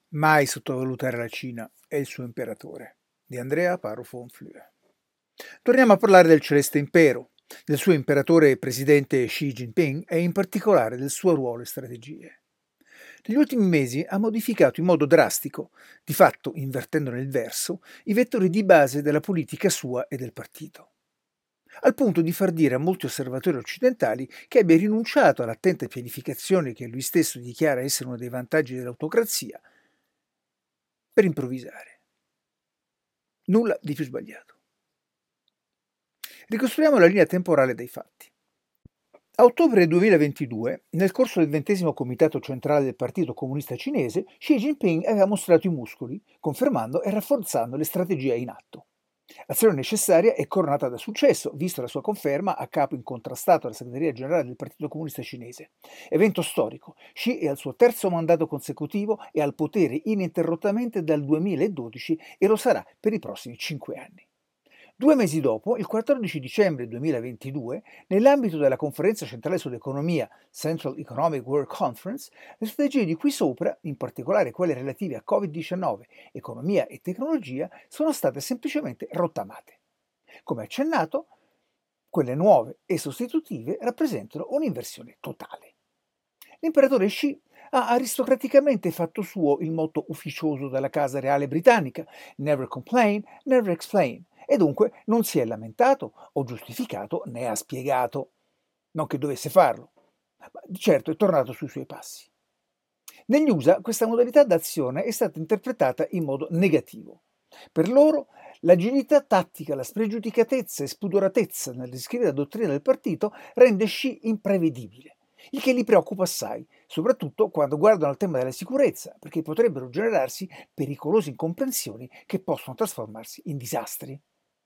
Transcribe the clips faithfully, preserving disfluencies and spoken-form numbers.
Mai sottovalutare la Cina e il suo imperatore, di Andrea Paro von Flue. Torniamo a parlare del Celeste Impero, del suo imperatore e presidente Xi Jinping e in particolare del suo ruolo e strategie. Negli ultimi mesi ha modificato in modo drastico, di fatto invertendone il verso, i vettori di base della politica sua e del partito, al punto di far dire a molti osservatori occidentali che abbia rinunciato all'attenta pianificazione che lui stesso dichiara essere uno dei vantaggi dell'autocrazia per improvvisare. Nulla di più sbagliato. Ricostruiamo la linea temporale dei fatti. A ottobre duemilaventidue, nel corso del ventesimo comitato centrale del Partito Comunista Cinese, Xi Jinping aveva mostrato i muscoli, confermando e rafforzando le strategie in atto. L'azione necessaria è coronata da successo, vista la sua conferma a capo incontrastato alla segreteria generale del Partito Comunista Cinese. Evento storico. Xi è al suo terzo mandato consecutivo e al potere ininterrottamente dal duemiladodici e lo sarà per i prossimi cinque anni. Due mesi dopo, il quattordici dicembre duemilaventidue, nell'ambito della conferenza centrale sull'economia Central Economic Work Conference, le strategie di qui sopra, in particolare quelle relative a covid diciannove, economia e tecnologia, sono state semplicemente rottamate. Come accennato, quelle nuove e sostitutive rappresentano un'inversione totale. L'imperatore Xi ha aristocraticamente fatto suo il motto ufficioso della Casa Reale Britannica: Never complain, never explain, e dunque non si è lamentato o giustificato né ha spiegato, non che dovesse farlo, ma di certo è tornato sui suoi passi. Negli U S A questa modalità d'azione è stata interpretata in modo negativo. Per loro l'agilità tattica, la spregiudicatezza e spudoratezza nel descrivere la dottrina del partito rende Xi imprevedibile, il che li preoccupa assai, soprattutto quando guardano al tema della sicurezza, perché potrebbero generarsi pericolose incomprensioni che possono trasformarsi in disastri.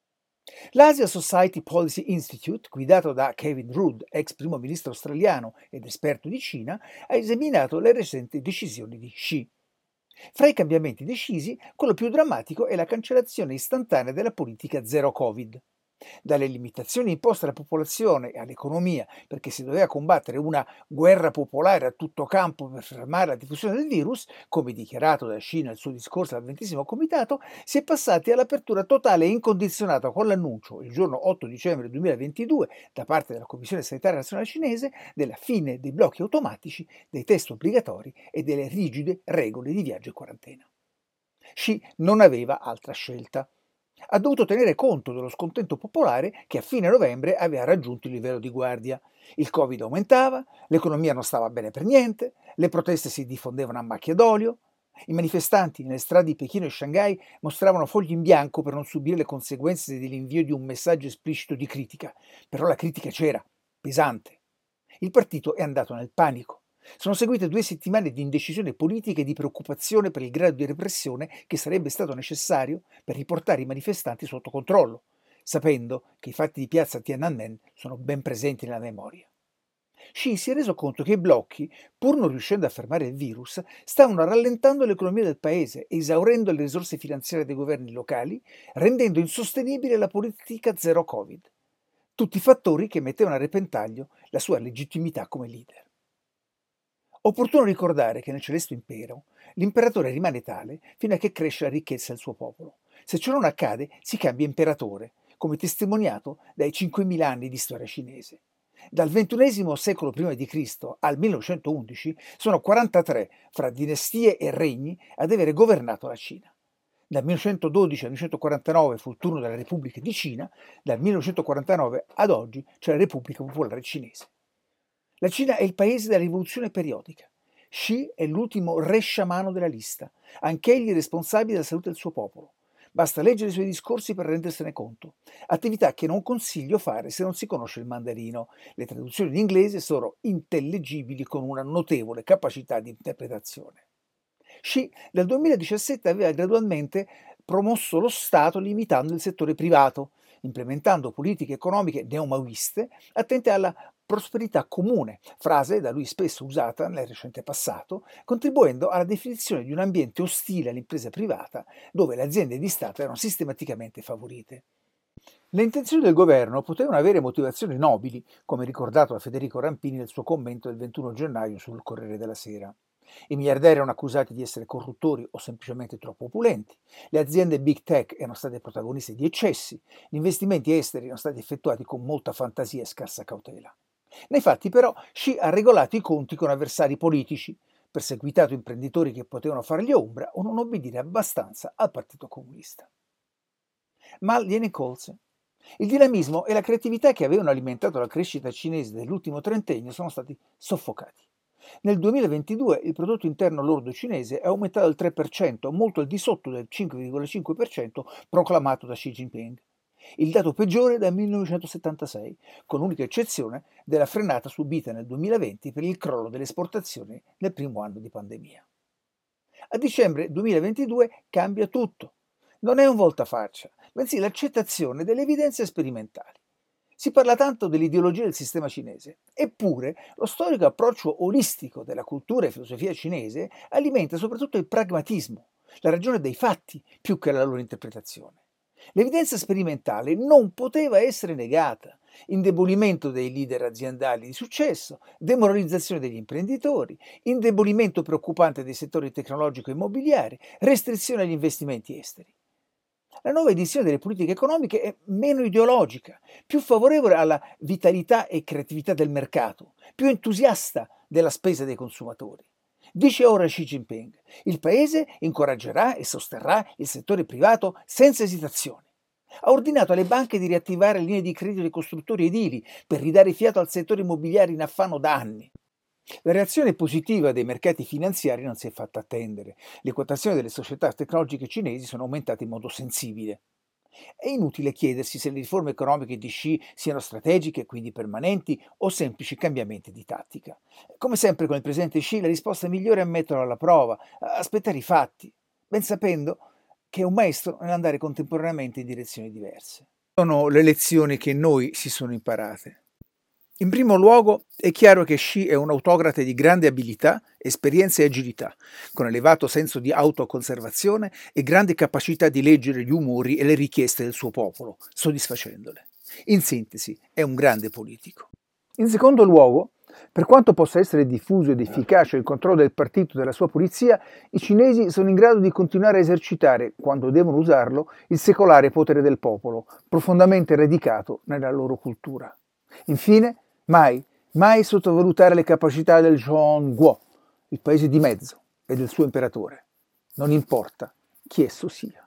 L'Asia Society Policy Institute, guidato da Kevin Rudd, ex primo ministro australiano ed esperto di Cina, ha esaminato le recenti decisioni di Xi. Fra i cambiamenti decisi, quello più drammatico è la cancellazione istantanea della politica zero Covid. Dalle limitazioni imposte alla popolazione e all'economia perché si doveva combattere una guerra popolare a tutto campo per fermare la diffusione del virus, come dichiarato da Xi nel suo discorso al ventesimo comitato, si è passati all'apertura totale e incondizionata con l'annuncio, il giorno otto dicembre duemilaventidue, da parte della Commissione Sanitaria Nazionale Cinese, della fine dei blocchi automatici, dei test obbligatori e delle rigide regole di viaggio e quarantena. Xi non aveva altra scelta. Ha dovuto tenere conto dello scontento popolare che a fine novembre aveva raggiunto il livello di guardia. Il Covid aumentava, l'economia non stava bene per niente, le proteste si diffondevano a macchia d'olio, i manifestanti nelle strade di Pechino e Shanghai mostravano fogli in bianco per non subire le conseguenze dell'invio di un messaggio esplicito di critica, però la critica c'era, pesante. Il partito è andato nel panico. Sono seguite due settimane di indecisione politica e di preoccupazione per il grado di repressione che sarebbe stato necessario per riportare i manifestanti sotto controllo, sapendo che i fatti di piazza Tiananmen sono ben presenti nella memoria. Xi si è reso conto che i blocchi, pur non riuscendo a fermare il virus, stavano rallentando l'economia del paese, esaurendo le risorse finanziarie dei governi locali, rendendo insostenibile la politica zero Covid. Tutti fattori che mettevano a repentaglio la sua legittimità come leader. Opportuno ricordare che nel Celeste Impero l'imperatore rimane tale fino a che cresce la ricchezza del suo popolo. Se ciò non accade, si cambia imperatore, come testimoniato dai cinquemila anni di storia cinese. Dal ventunesimo secolo prima di Cristo al millenovecentoundici sono quarantatré fra dinastie e regni ad avere governato la Cina. Dal millenovecentododici al millenovecentoquarantanove fu il turno della Repubblica di Cina, dal millenovecentoquarantanove ad oggi c'è la Repubblica Popolare Cinese. La Cina è il paese della rivoluzione periodica. Xi è l'ultimo re sciamano della lista, anch'egli responsabile della salute del suo popolo. Basta leggere i suoi discorsi per rendersene conto. Attività che non consiglio fare se non si conosce il mandarino. Le traduzioni in inglese sono intellegibili con una notevole capacità di interpretazione. Xi dal duemiladiciassette aveva gradualmente promosso lo Stato limitando il settore privato, implementando politiche economiche neomaoiste attente alla prosperità comune, frase da lui spesso usata nel recente passato, contribuendo alla definizione di un ambiente ostile all'impresa privata dove le aziende di Stato erano sistematicamente favorite. Le intenzioni del governo potevano avere motivazioni nobili, come ricordato da Federico Rampini nel suo commento del ventuno gennaio sul Corriere della Sera. I miliardari erano accusati di essere corruttori o semplicemente troppo opulenti, le aziende big tech erano state protagoniste di eccessi, gli investimenti esteri erano stati effettuati con molta fantasia e scarsa cautela. Nei fatti però Xi ha regolato i conti con avversari politici, perseguitato imprenditori che potevano fargli ombra o non obbedire abbastanza al Partito Comunista. Mal gliene colse. Il dinamismo e la creatività che avevano alimentato la crescita cinese dell'ultimo trentennio sono stati soffocati. Nel duemilaventidue il prodotto interno lordo cinese è aumentato del tre per cento, molto al di sotto del cinque virgola cinque per cento proclamato da Xi Jinping. Il dato peggiore dal millenovecentosettantasei, con l'unica eccezione della frenata subita nel duemilaventi per il crollo delle esportazioni nel primo anno di pandemia. A dicembre duemilaventidue cambia tutto. Non è un voltafaccia, bensì l'accettazione delle evidenze sperimentali. Si parla tanto dell'ideologia del sistema cinese, eppure lo storico approccio olistico della cultura e filosofia cinese alimenta soprattutto il pragmatismo, la ragione dei fatti, più che la loro interpretazione. L'evidenza sperimentale non poteva essere negata. Indebolimento dei leader aziendali di successo, demoralizzazione degli imprenditori, indebolimento preoccupante dei settori tecnologico e immobiliare, restrizione agli investimenti esteri. La nuova edizione delle politiche economiche è meno ideologica, più favorevole alla vitalità e creatività del mercato, più entusiasta della spesa dei consumatori. Dice ora Xi Jinping, il paese incoraggerà e sosterrà il settore privato senza esitazione. Ha ordinato alle banche di riattivare linee di credito dei costruttori edili per ridare fiato al settore immobiliare in affanno da anni. La reazione positiva dei mercati finanziari non si è fatta attendere. Le quotazioni delle società tecnologiche cinesi sono aumentate in modo sensibile. È inutile chiedersi se le riforme economiche di Xi siano strategiche, quindi permanenti, o semplici cambiamenti di tattica. Come sempre con il presidente Xi, la risposta migliore è metterlo alla prova, aspettare i fatti, ben sapendo che è un maestro nell'andare contemporaneamente in direzioni diverse. Sono le lezioni che noi si sono imparate. In primo luogo è chiaro che Xi è un autocrate di grande abilità, esperienza e agilità, con elevato senso di autoconservazione e grande capacità di leggere gli umori e le richieste del suo popolo, soddisfacendole. In sintesi, è un grande politico. In secondo luogo, per quanto possa essere diffuso ed efficace il controllo del partito e della sua polizia, i cinesi sono in grado di continuare a esercitare, quando devono usarlo, il secolare potere del popolo, profondamente radicato nella loro cultura. Infine, mai, mai sottovalutare le capacità del Zhongguo, il paese di mezzo, e del suo imperatore. Non importa chi esso sia.